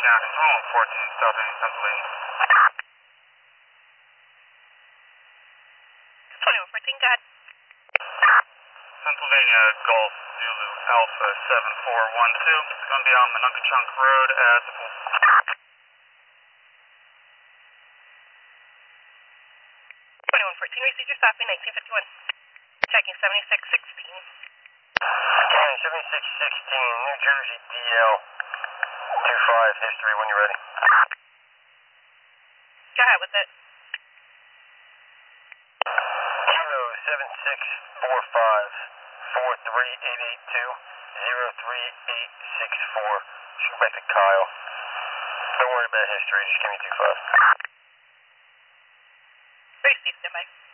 County, 2114 South End, Pennsylvania. 2114, go ahead. Pennsylvania Golf Zulu Alpha 7412. It's going to be on Minunka-Chunk Road at the 2114, receive your stopping 1951. Checking 7616. County 7616, New Jersey DL 25 history when you're ready. Go ahead with it. Kilo 7645 43882 03864. Shoot back to Kyle. Don't worry about history, just give me 25. Receive, standby.